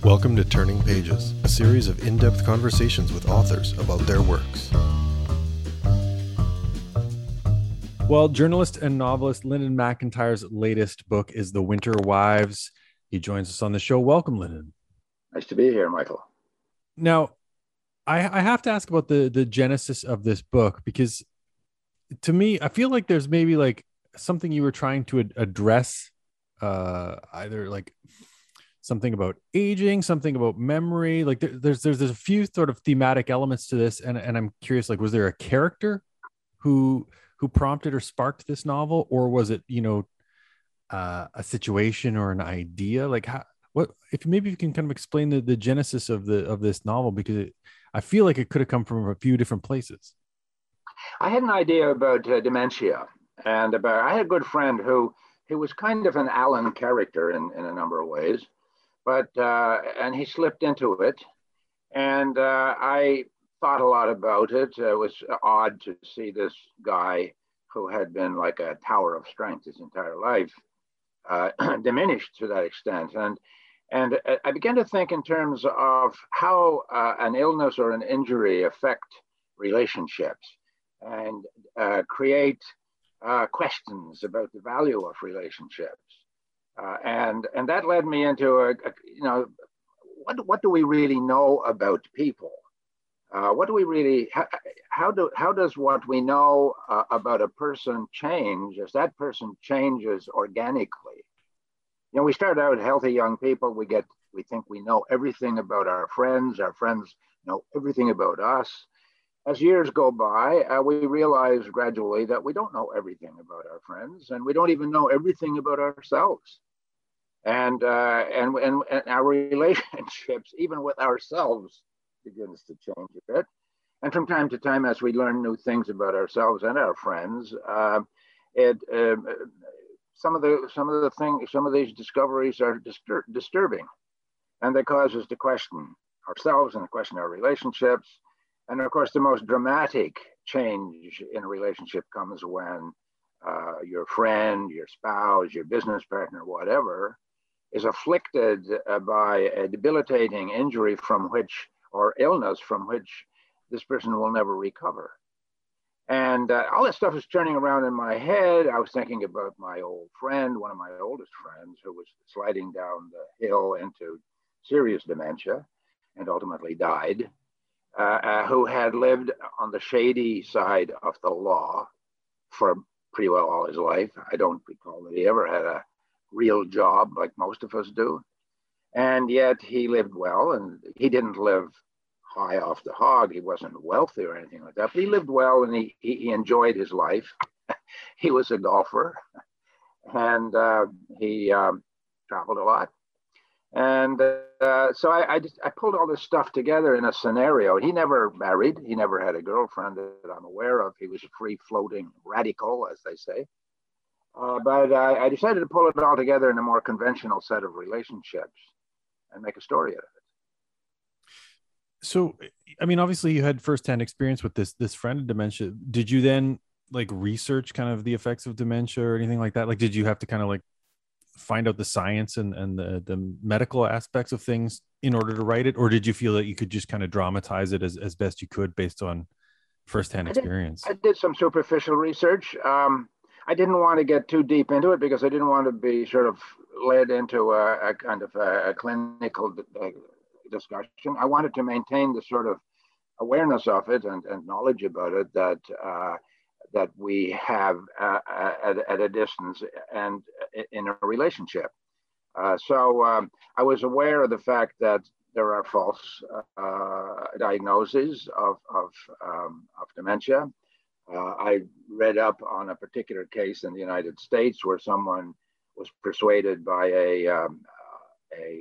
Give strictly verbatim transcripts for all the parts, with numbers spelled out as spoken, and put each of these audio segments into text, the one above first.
Welcome to Turning Pages, a series of in-depth conversations with authors about their works. Well, journalist and novelist Lyndon McIntyre's latest book is The Winter Wives. He joins us on the show. Welcome, Lyndon. Nice to be here, Michael. Now, I, I have to ask about the, the genesis of this book, because to me, I feel like there's maybe like something you were trying to ad- address, uh, either like something about aging, something about memory. Like there, there's, there's there's a few sort of thematic elements to this, and and I'm curious, like, was there a character who who prompted or sparked this novel, or was it, you know, uh, a situation or an idea? Like, how, what if maybe you can kind of explain the, the genesis of the of this novel, because it, I feel like it could have come from a few different places. I had an idea about uh, dementia, and about I had a good friend who who was kind of an Alan character in in a number of ways. But, uh, and he slipped into it, and uh, I thought a lot about it. It was odd to see this guy who had been like a tower of strength his entire life, uh, diminished to that extent. And, and I began to think in terms of how uh, an illness or an injury affect relationships and uh, create uh, questions about the value of relationships. Uh, and and that led me into a, a you know what what do we really know about people? Uh, what do we really how, how do how does what we know uh, about a person change as that person changes organically? You know, we start out healthy young people. We get we think we know everything about our friends. Our friends know everything about us. As years go by, uh, we realize gradually that we don't know everything about our friends, and we don't even know everything about ourselves. And, uh, and, and, and our relationships, even with ourselves, begins to change a bit. And from time to time, as we learn new things about ourselves and our friends, uh, it, uh, some of the some of the things, some of these discoveries are distur- disturbing, and they cause us to question ourselves and to question our relationships. And of course, the most dramatic change in a relationship comes when uh, your friend, your spouse, your business partner, whatever, is afflicted uh, by a debilitating injury from which, or illness from which, this person will never recover. And uh, all this stuff is turning around in my head. I was thinking about my old friend, one of my oldest friends, who was sliding down the hill into serious dementia and ultimately died, uh, uh, who had lived on the shady side of the law for pretty well all his life. I don't recall that he ever had a real job like most of us do. And yet he lived well, and he didn't live high off the hog. He wasn't wealthy or anything like that, but he lived well, and he, he, he enjoyed his life. He was a golfer, and uh, he um, traveled a lot. And uh, so I, I, just, I pulled all this stuff together in a scenario. He never married. He never had a girlfriend that I'm aware of. He was a free-floating radical, as they say. Uh, but uh, I decided to pull it all together in a more conventional set of relationships and make a story out of it. So, I mean, obviously you had firsthand experience with this, this friend of dementia. Did you then like research kind of the effects of dementia or anything like that? Like, did you have to kind of like find out the science and, and the, the medical aspects of things in order to write it? Or did you feel that you could just kind of dramatize it as, as best you could based on firsthand experience? I did, I did some superficial research. Um, I didn't want to get too deep into it because I didn't want to be sort of led into a, a kind of a, a clinical discussion. I wanted to maintain the sort of awareness of it and, and knowledge about it that uh, that we have uh, at, at a distance and in a relationship. Uh, so um, I was aware of the fact that there are false uh, diagnoses of of, um, of dementia. Uh, I read up on a particular case in the United States where someone was persuaded by a, um, a,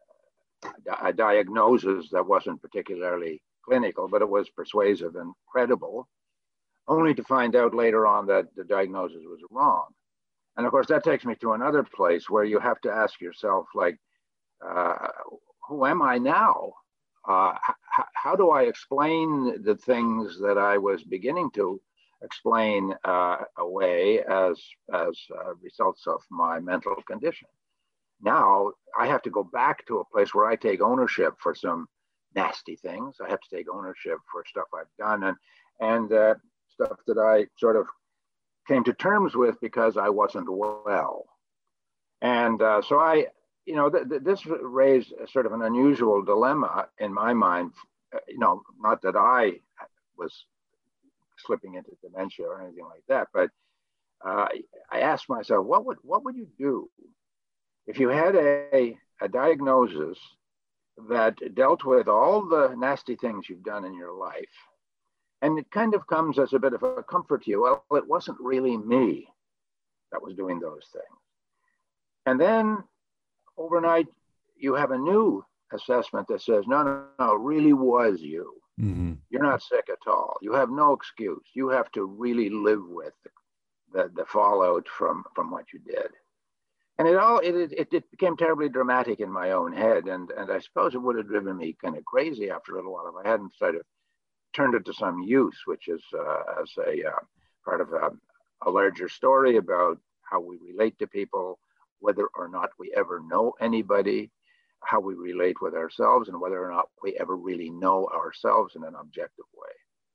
a diagnosis that wasn't particularly clinical, but it was persuasive and credible, only to find out later on that the diagnosis was wrong. And of course, that takes me to another place where you have to ask yourself, like, uh, who am I now? Uh, h- how do I explain the things that I was beginning to explain uh, away as as uh, results of my mental condition? now I have to go back to a place where I take ownership for some nasty things. I have to take ownership for stuff I've done and and uh, stuff that I sort of came to terms with because I wasn't well. And uh, so I, you know, th- th- this raised a sort of an unusual dilemma in my mind. You know, not that I was slipping into dementia or anything like that, but uh, I asked myself, what would what would you do if you had a, a diagnosis that dealt with all the nasty things you've done in your life? And it kind of comes as a bit of a comfort to you. Well, it wasn't really me that was doing those things. And then overnight, you have a new assessment that says, no, no, no, it really was you. Mm-hmm. You're not sick at all. You have no excuse. You have to really live with the, the, the fallout from, from what you did. And it all it, it, it became terribly dramatic in my own head. And, and I suppose it would have driven me kind of crazy after a little while if I hadn't sort of turned it to some use, which is uh, as a uh, part of a, a larger story about how we relate to people, whether or not we ever know anybody, how we relate with ourselves, and whether or not we ever really know ourselves in an objective way.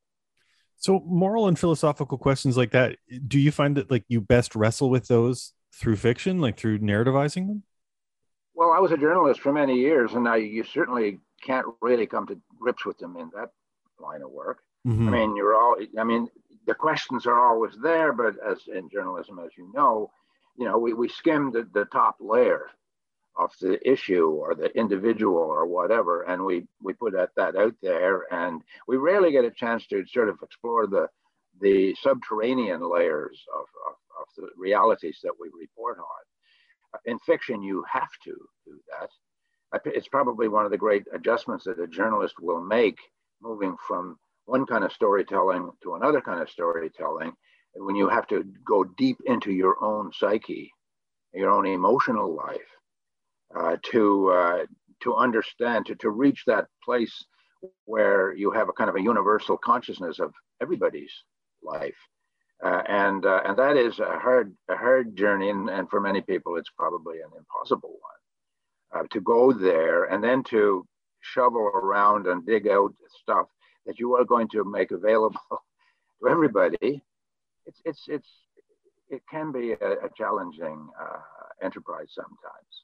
So moral and philosophical questions like that, do you find that like you best wrestle with those through fiction, like through narrativizing them? Well, I was a journalist for many years, and now you certainly can't really come to grips with them in that line of work. Mm-hmm. I mean, you're all, I mean, the questions are always there, but as in journalism, as you know, you know, we, we skim the, the top layer of the issue or the individual or whatever, and we, we put that, that out there, and we rarely get a chance to sort of explore the, the subterranean layers of, of, of the realities that we report on. In fiction, you have to do that. It's probably one of the great adjustments that a journalist will make, moving from one kind of storytelling to another kind of storytelling, when you have to go deep into your own psyche, your own emotional life, uh, to uh, to understand, to, to reach that place where you have a kind of a universal consciousness of everybody's life. Uh, and uh, and that is a hard a hard journey, and, and for many people, it's probably an impossible one. Uh, to go there and then to shovel around and dig out stuff that you are going to make available to everybody, it's it's it's it can be a, a challenging uh, enterprise sometimes.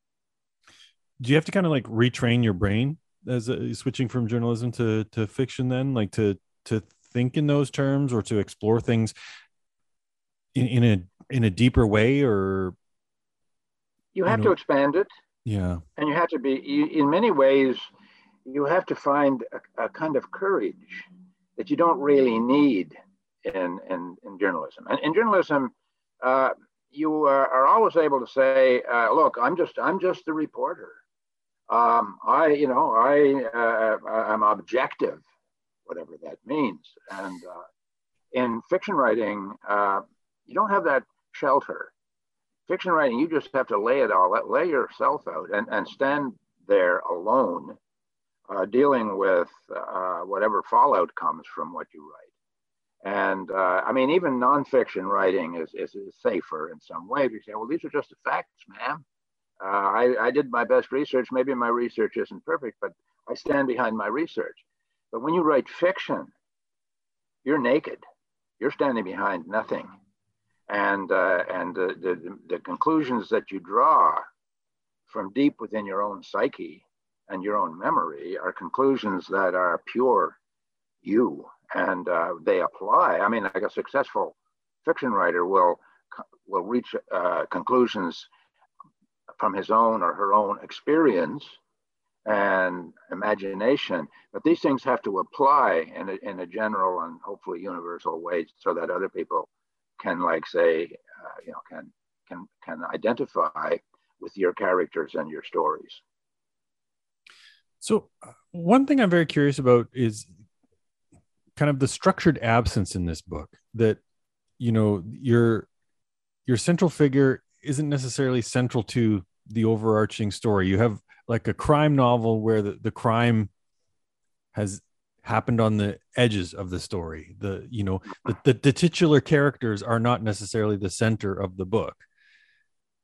Do you have to kind of like retrain your brain as a, switching from journalism to to fiction? Then, like to to think in those terms or to explore things in, in a in a deeper way, or you have you know, to expand it. Yeah, and you have to be you, in many ways. You have to find a, a kind of courage that you don't really need in, in, in journalism. And in journalism, uh, you are, are always able to say, uh, "Look, I'm just I'm just the reporter. Um, I, you know, I uh, I'm objective, whatever that means." And uh, in fiction writing, uh, you don't have that shelter. Fiction writing, you just have to lay it all, lay yourself out, and, and stand there alone. Uh, dealing with uh, whatever fallout comes from what you write. And uh, I mean, even nonfiction writing is, is, is safer in some way. You say, well, these are just the facts, ma'am. Uh, I, I did my best research. Maybe my research isn't perfect, but I stand behind my research. But when you write fiction, you're naked. You're standing behind nothing. And, uh, and the, the, the conclusions that you draw from deep within your own psyche and your own memory are conclusions that are pure you, and uh, they apply. I mean, like a successful fiction writer will will reach uh, conclusions from his own or her own experience and imagination, but these things have to apply in a, in a general and hopefully universal way, so that other people can, like, say, uh, you know, can can can identify with your characters and your stories. So one thing I'm very curious about is kind of the structured absence in this book, that, you know, your, your central figure isn't necessarily central to the overarching story. You have like a crime novel where the, the crime has happened on the edges of the story. The, you know, the, the, the titular characters are not necessarily the center of the book.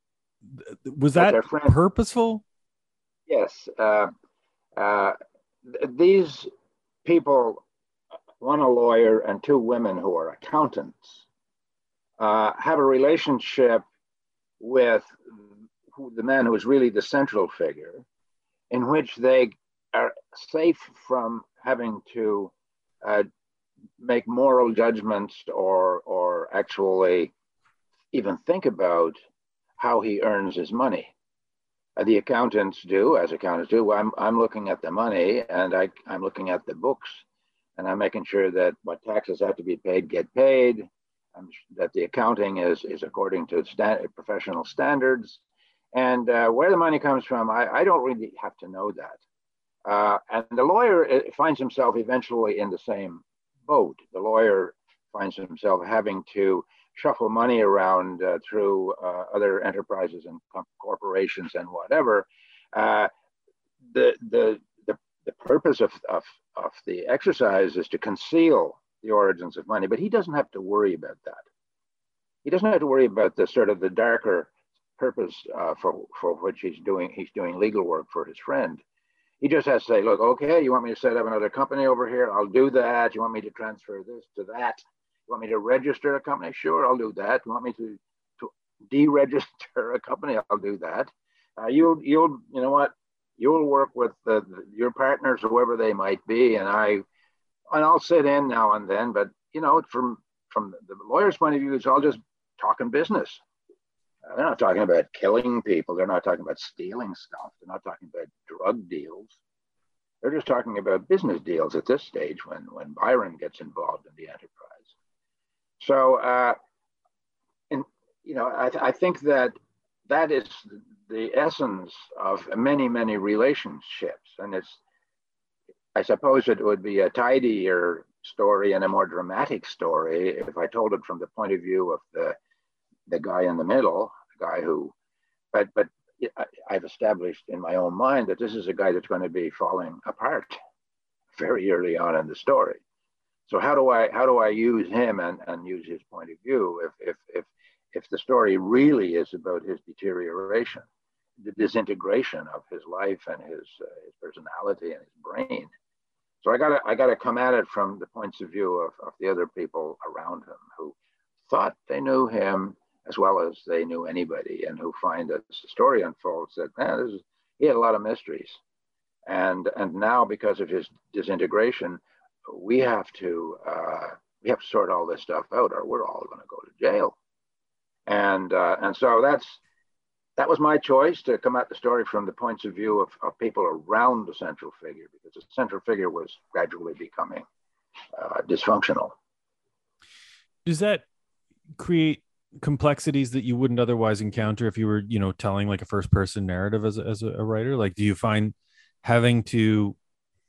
Was But that their friend, purposeful? yes, uh, uh, th- these people, one a lawyer and two women who are accountants, uh, have a relationship with who, the man who is really the central figure, in which they are safe from having to uh, make moral judgments or or actually even think about how he earns his money. Uh, the accountants do, as accountants do. I'm I'm looking at the money and I I'm looking at the books and I'm making sure that what taxes have to be paid get paid, um, that the accounting is is according to stand, professional standards, and uh, where the money comes from, I, I don't really have to know that. Uh, and the lawyer uh, finds himself eventually in the same boat. The lawyer finds himself having to shuffle money around uh, through uh, other enterprises and corporations and whatever. Uh, the, the, the, the purpose of, of, of the exercise is to conceal the origins of money, but he doesn't have to worry about that. He doesn't have to worry about the sort of the darker purpose uh, for, for which he's doing, he's doing legal work for his friend. He just has to say, look, okay, you want me to set up another company over here? I'll do that. You want me to transfer this to that? You want me to register a company? Sure, I'll do that. You want me to, to deregister a company? I'll do that. Uh, you'll, you'll, you know what? You'll work with the, the, your partners, whoever they might be, and I, and I'll sit in now and then. But you know, from from the lawyer's point of view, it's all just talking business. Uh, they're not talking about killing people. They're not talking about stealing stuff. They're not talking about drug deals. They're just talking about business deals at this stage when when Byron gets involved in the enterprise. So, uh, and you know, I, th- I think that that is the essence of many, many relationships. And it's, I suppose it would be a tidier story and a more dramatic story if I told it from the point of view of the the guy in the middle, the guy who, but but I've established in my own mind that this is a guy that's going to be falling apart very early on in the story. So how do I how do I use him and, and use his point of view if if if if the story really is about his deterioration, the disintegration of his life and his uh, his personality and his brain? So I gotta I gotta come at it from the points of view of, of the other people around him who thought they knew him as well as they knew anybody, and who find that the story unfolds that man, this is, he had a lot of mysteries, and and now because of his disintegration, we have to uh, we have to sort all this stuff out, or we're all going to go to jail. And uh, and so that's that was my choice, to come at the story from the points of view of, of people around the central figure, because the central figure was gradually becoming uh, dysfunctional. Does that create complexities that you wouldn't otherwise encounter if you were, you know, telling like a first person narrative as a, as a writer? Like, do you find having to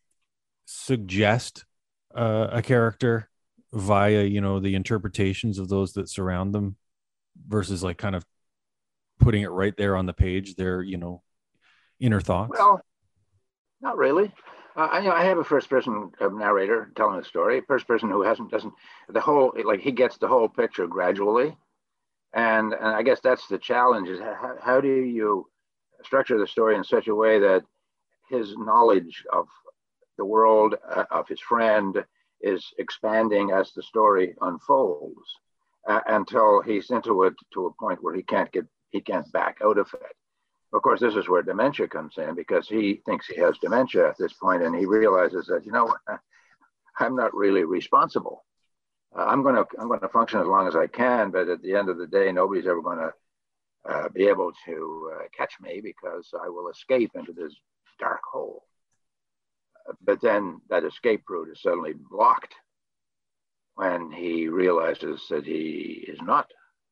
suggest uh, a character via, you know, the interpretations of those that surround them versus like kind of putting it right there on the page, their, you know, inner thoughts? Well, not really. Uh, I, you know, I have a first-person uh, narrator telling a story. First person who hasn't doesn't the whole like he gets the whole picture gradually, and and I guess that's the challenge: is how, how do you structure the story in such a way that his knowledge of the world uh, of his friend is expanding as the story unfolds uh, until he's into it to a point where he can't get he can't back out of it. Of course, this is where dementia comes in, because he thinks he has dementia at this point, and he realizes that, you know, I'm not really responsible. Uh, I'm going to I'm going to function as long as I can, but at the end of the day, nobody's ever going to uh, be able to uh, catch me, because I will escape into this dark hole. Uh, but then that escape route is suddenly blocked when he realizes that he is not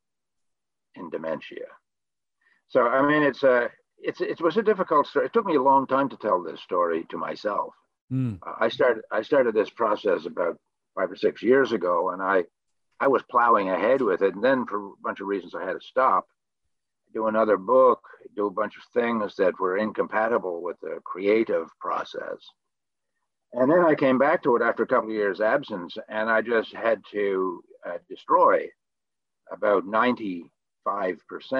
in dementia. So, I mean, it's a, it's, it was a difficult story. It took me a long time to tell this story to myself. Mm. Uh, I started, I started this process about five or six years ago, and I, I was plowing ahead with it. And then for a bunch of reasons, I had to stop, do another book, do a bunch of things that were incompatible with the creative process. And then I came back to it after a couple of years absence, and I just had to uh, destroy about ninety-five percent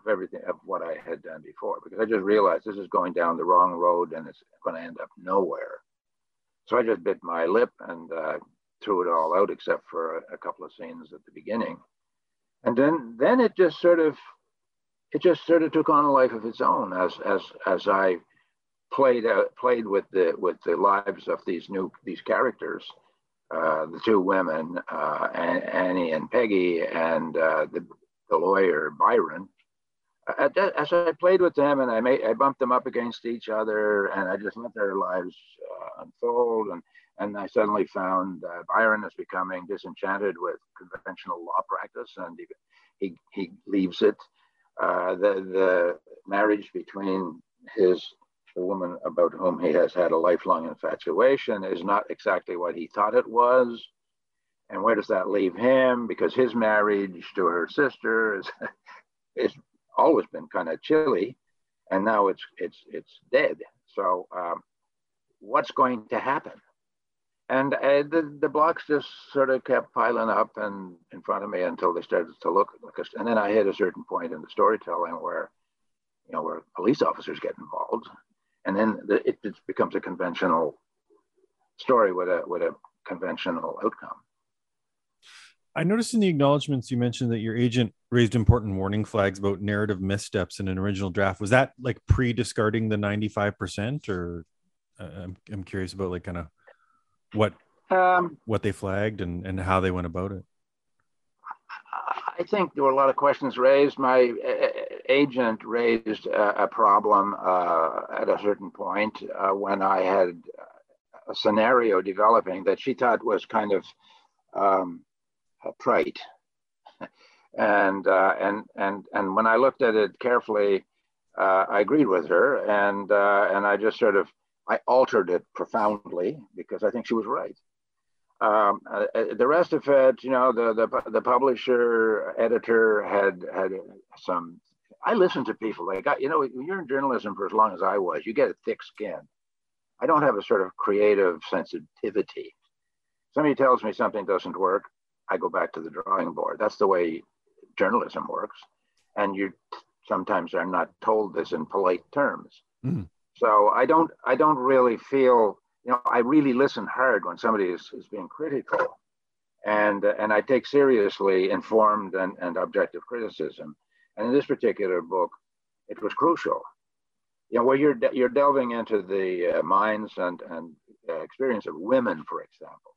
of everything of what I had done before, because I just realized this is going down the wrong road and it's going to end up nowhere. So I just bit my lip and uh, threw it all out, except for a, a couple of scenes at the beginning. And then then it just sort of it just sort of took on a life of its own as as as I played uh, played with the with the lives of these new these characters, uh, the two women, uh, Annie and Peggy, and uh, the the lawyer Byron. As I played with them, and I made I bumped them up against each other, and I just let their lives uh, unfold, and and I suddenly found uh, Byron is becoming disenchanted with conventional law practice, and he he, he leaves it. Uh, the the marriage between his the woman about whom he has had a lifelong infatuation is not exactly what he thought it was. And where does that leave him? Because his marriage to her sister is is always been kind of chilly, and now it's it's it's dead. So um, what's going to happen? And uh, the the blocks just sort of kept piling up and in front of me until they started to look like a, and then I hit a certain point in the storytelling where, you know, where police officers get involved, and then the, it, it becomes a conventional story with a with a conventional outcome. I noticed in the acknowledgments you mentioned that your agent raised important warning flags about narrative missteps in an original draft. Was that like pre-discarding the ninety-five percent, or uh, I'm I'm curious about like kind of what um, what they flagged and, and how they went about it? I think there were a lot of questions raised. My uh, agent raised a, a problem uh, at a certain point uh, when I had a scenario developing that she thought was kind of um, trite, and uh, and and and when I looked at it carefully, uh, I agreed with her, and uh, and I just sort of I altered it profoundly because I think she was right. Um, uh, the rest of it, you know, the the the publisher editor had had some. I listened to people. They got, you know, when you're in journalism for as long as I was, you get a thick skin. I don't have a sort of creative sensitivity. Somebody tells me something doesn't work, I go back to the drawing board. That's the way journalism works. And you sometimes are not told this in polite terms. Mm. So I don't, I don't really feel, you know, I really listen hard when somebody is, is being critical. And, uh, and I take seriously informed and, and objective criticism. And in this particular book, it was crucial. You know, where you're, de- you're delving into the uh, minds and, and uh, experience of women, for example.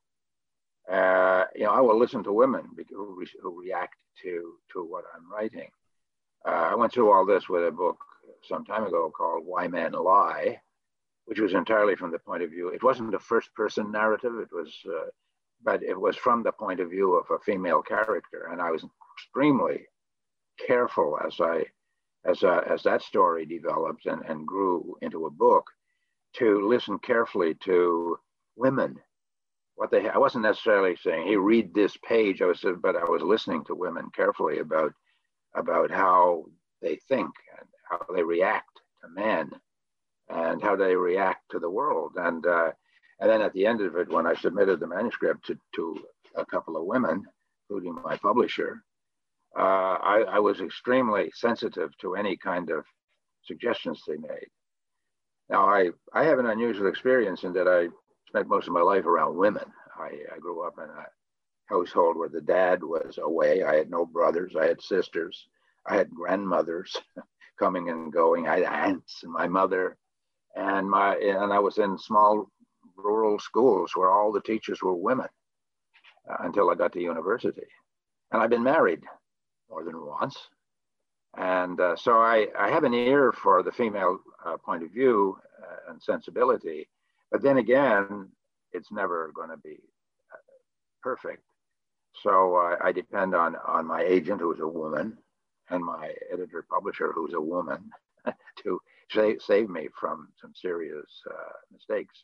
Uh, you know, I will listen to women who, re- who react to, to what I'm writing. Uh, I went through all this with a book some time ago called Why Men Lie, which was entirely from the point of view. It wasn't a first-person narrative. It was, uh, but it was from the point of view of a female character, and I was extremely careful as I, as uh, as that story developed and, and grew into a book, to listen carefully to women. What they, I wasn't necessarily saying, "Hey, read this page." I was, but I was listening to women carefully about about how they think and how they react to men, and how they react to the world. And uh, and then at the end of it, when I submitted the manuscript to, to a couple of women, including my publisher, uh, I, I was extremely sensitive to any kind of suggestions they made. Now, I, I have an unusual experience in that I spent most of my life around women. I, I grew up in a household where the dad was away. I had no brothers. I had sisters. I had grandmothers coming and going. I had aunts and my mother. And my and I was in small rural schools where all the teachers were women uh, until I got to university. And I've been married more than once. And uh, so I, I have an ear for the female uh, point of view uh, and sensibility. But then again, it's never going to be uh, perfect. So uh, I depend on, on my agent, who's a woman, and my editor publisher, who's a woman, to save, save me from some serious uh, mistakes.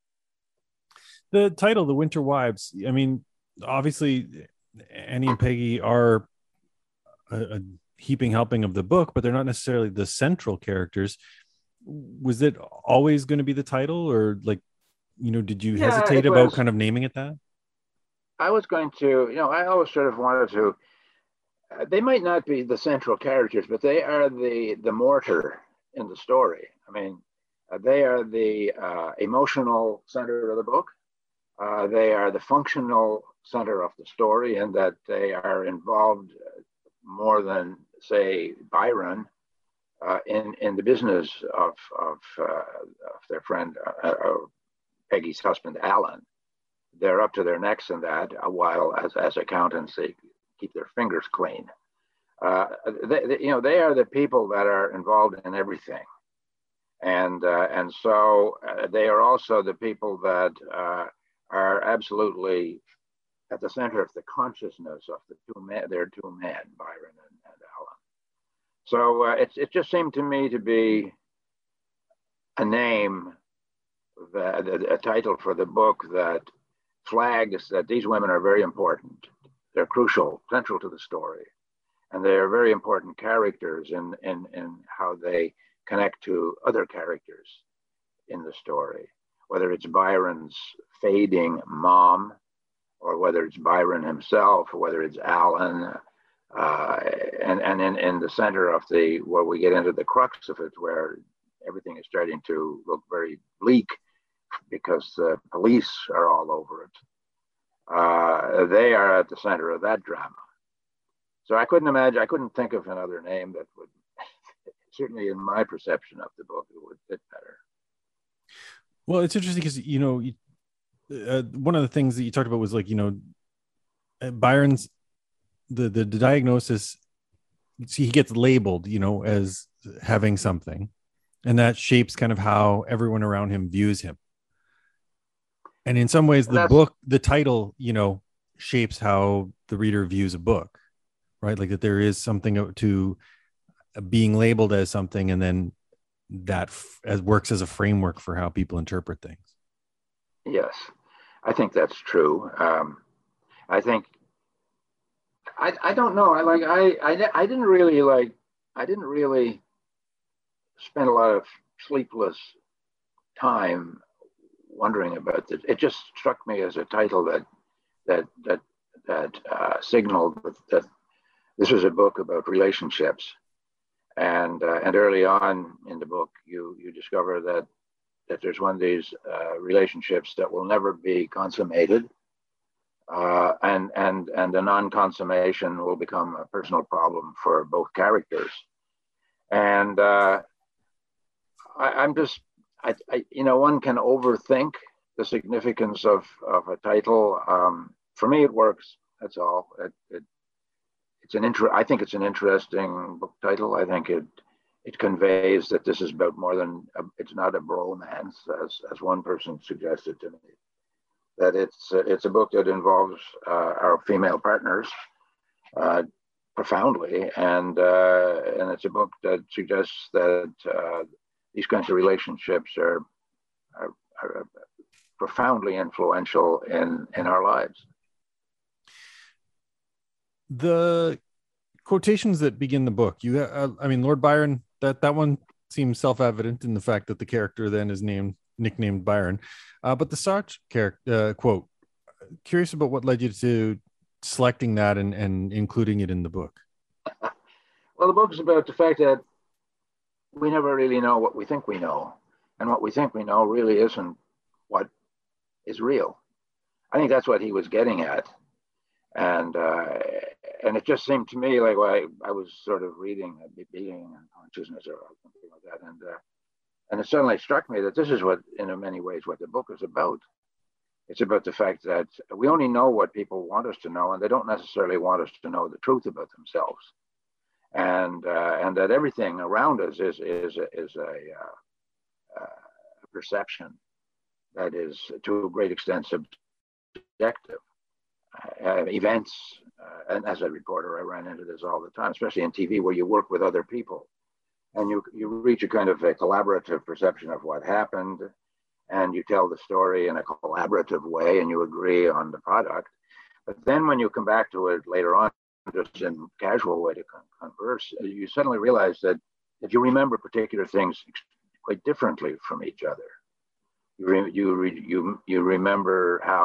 The title, The Winter Wives, I mean, obviously Annie and Peggy are a, a heaping helping of the book, but they're not necessarily the central characters. Was it always going to be the title, or like, you know, did you yeah, hesitate about was, kind of naming it that? I was going to, you know, I always sort of wanted to uh, they might not be the central characters, but they are the the mortar in the story. I mean, uh, they are the uh, emotional center of the book. Uh, they are the functional center of the story, in that they are involved more than, say, Byron, uh, in in the business of of, uh, of their friend uh, uh, Peggy's husband Alan. They're up to their necks in that, uh, while as as accountants they keep their fingers clean. Uh, they, they, you know, they are the people that are involved in everything, and uh, and so uh, they are also the people that uh, are absolutely at the center of the consciousness of the two men, their two men, Byron and, and Alan. So uh, it, it just seemed to me to be a name, that, a title for the book that flags that these women are very important. They're crucial, central to the story. And they are very important characters in, in, in how they connect to other characters in the story, whether it's Byron's fading mom, or whether it's Byron himself, or whether it's Alan, uh, and, and in, in the center of the, where we get into the crux of it, where everything is starting to look very bleak because the police are all over it. Uh, they are at the center of that drama. So I couldn't imagine, I couldn't think of another name that would, certainly in my perception of the book, it would fit better. Well, it's interesting because, you know, uh, one of the things that you talked about was like, you know, Byron's, the, the, the diagnosis, see, he gets labeled, you know, as having something, and that shapes kind of how everyone around him views him. And in some ways, the book, the title, you know, shapes how the reader views a book, right? Like that there is something to being labeled as something, and then that f- as works as a framework for how people interpret things. Yes, I think that's true. Um, I think, I, I don't know. I like, I, I, I didn't really like, I didn't really spend a lot of sleepless time wondering about this. It just struck me as a title that, that, that, that uh, signaled that this was a book about relationships. And, uh, and early on in the book, you, you discover that, that there's one of these uh, relationships that will never be consummated. Uh, and, and, and the non-consummation will become a personal problem for both characters. And uh, I, I'm just, I, I, you know, one can overthink the significance of, of a title. Um, for me, it works. That's all. It, it, it's an inter- I think it's an interesting book title. I think it it conveys that this is about more than a, it's not a bromance, as as one person suggested to me. That it's it's a book that involves uh, our female partners uh, profoundly, and uh, and it's a book that suggests that uh, these kinds of relationships are, are, are profoundly influential in in our lives. The quotations that begin the book, you, uh, I mean, Lord Byron, that, that one seems self-evident in the fact that the character then is named, nicknamed Byron. Uh, but the Sartre character uh, quote, curious about what led you to selecting that and, and including it in the book. Well, the book is about the fact that we never really know what we think we know. And what we think we know really isn't what is real. I think that's what he was getting at. And uh, and it just seemed to me like, well, I, I was sort of reading Being and Consciousness or something like that, and uh, and it suddenly struck me that this is what, in many ways, what the book is about. It's about the fact that we only know what people want us to know, and they don't necessarily want us to know the truth about themselves, and uh, and that everything around us is is is a, uh, a perception that is to a great extent subjective. Uh, events, uh, and as a reporter, I ran into this all the time, especially in T V, where you work with other people, and you you reach a kind of a collaborative perception of what happened, and you tell the story in a collaborative way, and you agree on the product. But then, when you come back to it later on, just in a casual way to converse, you suddenly realize that if you remember particular things quite differently from each other, you re, you re, you you remember how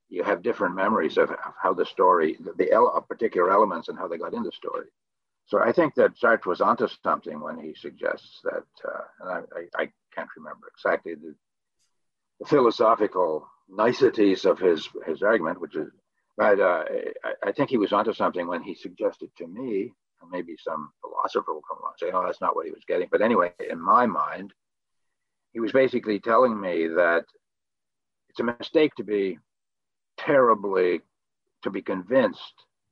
you have different memories of, of how the story, the, the ele- of particular elements and how they got in the story. So I think that Sartre was onto something when he suggests that, uh, and I, I, I can't remember exactly the, the philosophical niceties of his, his argument, which is, but uh, I, I think he was onto something when he suggested to me, and maybe some philosopher will come along and say, oh, that's not what he was getting. But anyway, in my mind, he was basically telling me that it's a mistake to be terribly, to be convinced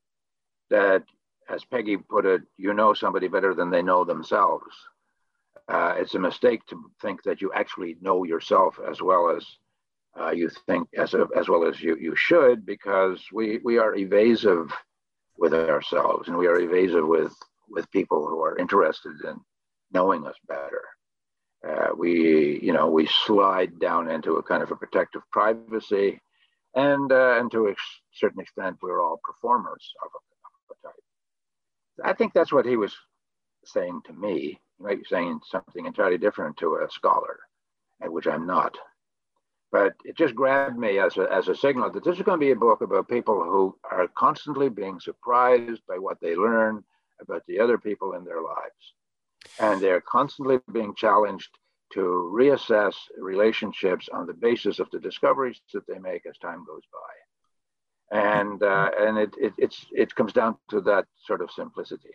that, as Peggy put it, you know somebody better than they know themselves. Uh, it's a mistake to think that you actually know yourself as well as uh, you think, as, a, as well as you, you should, because we, we are evasive with ourselves, and we are evasive with, with people who are interested in knowing us better. Uh, we, you know, we slide down into a kind of a protective privacy, and, uh, and to a certain extent, we're all performers of a, of a type. I think that's what he was saying to me. He might be saying something entirely different to a scholar, which I'm not. But it just grabbed me as a, as a signal that this is going to be a book about people who are constantly being surprised by what they learn about the other people in their lives. And they're constantly being challenged to reassess relationships on the basis of the discoveries that they make as time goes by. And uh, and it, it it's it comes down to that sort of simplicity.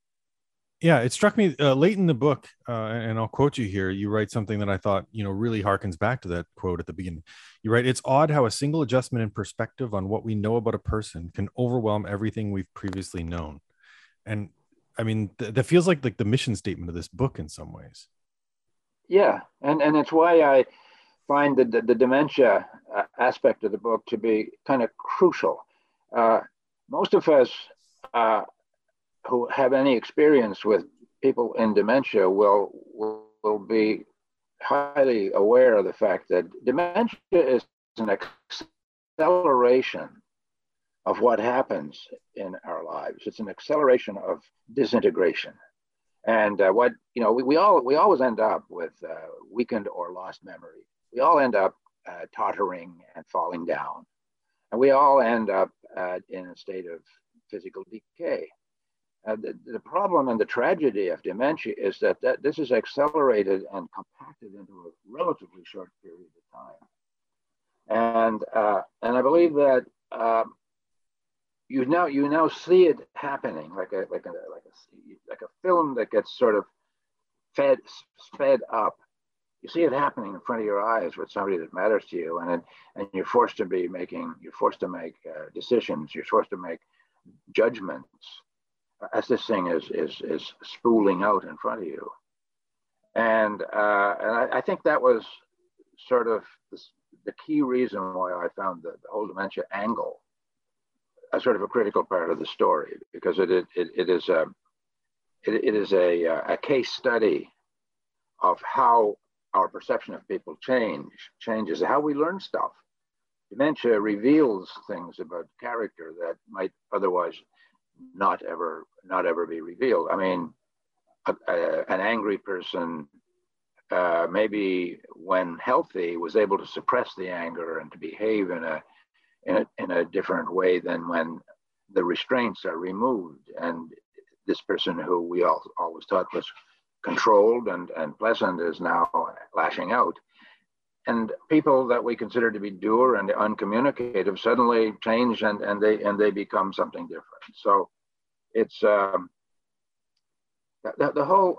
Yeah, it struck me uh, late in the book, uh, and I'll quote you here. You write something that I thought, you know, really harkens back to that quote at the beginning. You write, "It's odd how a single adjustment in perspective on what we know about a person can overwhelm everything we've previously known." And I mean, th- that feels like like the mission statement of this book in some ways. Yeah, and and it's why I find the, the, the dementia uh, aspect of the book to be kind of crucial. Uh, most of us uh, who have any experience with people in dementia will, will, will be highly aware of the fact that dementia is an acceleration of what happens in our lives. It's an acceleration of disintegration. And uh, what, you know, we, we all we always end up with uh, weakened or lost memory. We all end up uh, tottering and falling down. And we all end up uh, in a state of physical decay. Uh, the, the problem and the tragedy of dementia is that, that this is accelerated and compacted into a relatively short period of time. And, uh, and I believe that uh, you now you now see it happening like a like a like a like a film that gets sort of fed sped up. You see it happening in front of your eyes with somebody that matters to you, and it, and you're forced to be making you're forced to make uh, decisions. You're forced to make judgments as this thing is is is spooling out in front of you. And uh, and I, I think that was sort of this, the key reason why I found the, the whole dementia angle a sort of a critical part of the story, because it it, it is a it, it is a a case study of how our perception of people change changes, how we learn stuff. Dementia reveals things about character that might otherwise not ever not ever be revealed. I mean, a, a, an angry person uh, maybe when healthy was able to suppress the anger and to behave in a In a, in a different way than when the restraints are removed. And this person who we all always thought was controlled and, and pleasant is now lashing out. And people that we consider to be dour and uncommunicative suddenly change and, and they and they become something different. So it's um, the, the whole,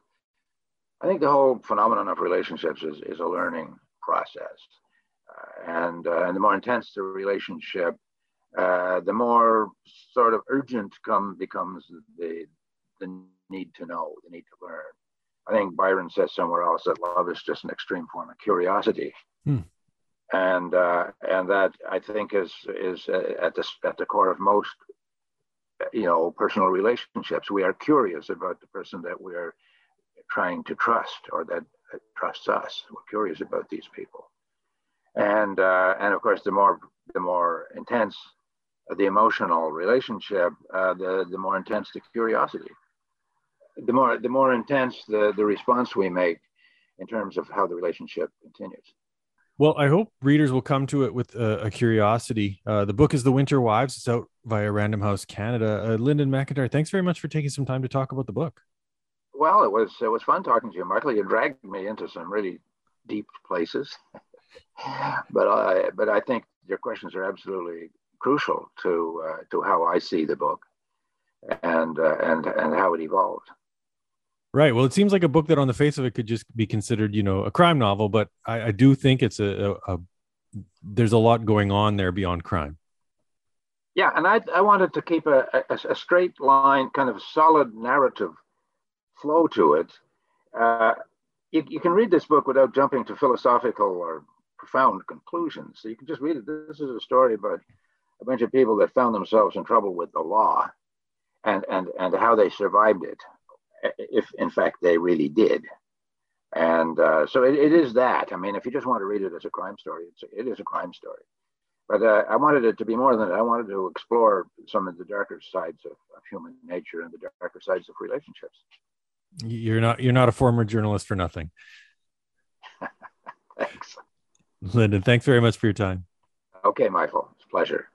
I think the whole phenomenon of relationships is, is a learning process. Uh, and, uh, and the more intense the relationship, uh, the more sort of urgent come becomes the, the need to know, the need to learn. I think Byron says somewhere else that love is just an extreme form of curiosity. Hmm. And, uh, and that I think is, is uh, at, the, at the core of most, you know, personal relationships. We are curious about the person that we are trying to trust or that, that trusts us. We're curious about these people. And uh, and of course, the more the more intense the emotional relationship, uh, the the more intense the curiosity. The more the more intense the the response we make in terms of how the relationship continues. Well, I hope readers will come to it with a, a curiosity. Uh, the book is The Winter Wives. It's out via Random House Canada. Uh, Lyndon McIntyre, thanks very much for taking some time to talk about the book. Well, it was it was fun talking to you, Michael. You dragged me into some really deep places, but I but I think your questions are absolutely crucial to uh, to how I see the book and uh, and and how it evolved. Right. Well, it seems like a book that on the face of it could just be considered, you know, a crime novel, but I, I do think it's a, a, a there's a lot going on there beyond crime. Yeah, and I I wanted to keep a, a, a straight line, kind of solid narrative flow to it. Uh, you, you can read this book without jumping to philosophical or profound conclusions. So you can just read it. This is a story about a bunch of people that found themselves in trouble with the law and and and how they survived it, if in fact they really did. And uh, so it, it is that. I mean, if you just want to read it as a crime story, it's, it is a crime story. But uh, I wanted it to be more than that. I wanted to explore some of the darker sides of, of human nature and the darker sides of relationships. You're not you're not a former journalist for nothing. Thanks. Lyndon, thanks very much for your time. Okay, Michael. It's a pleasure.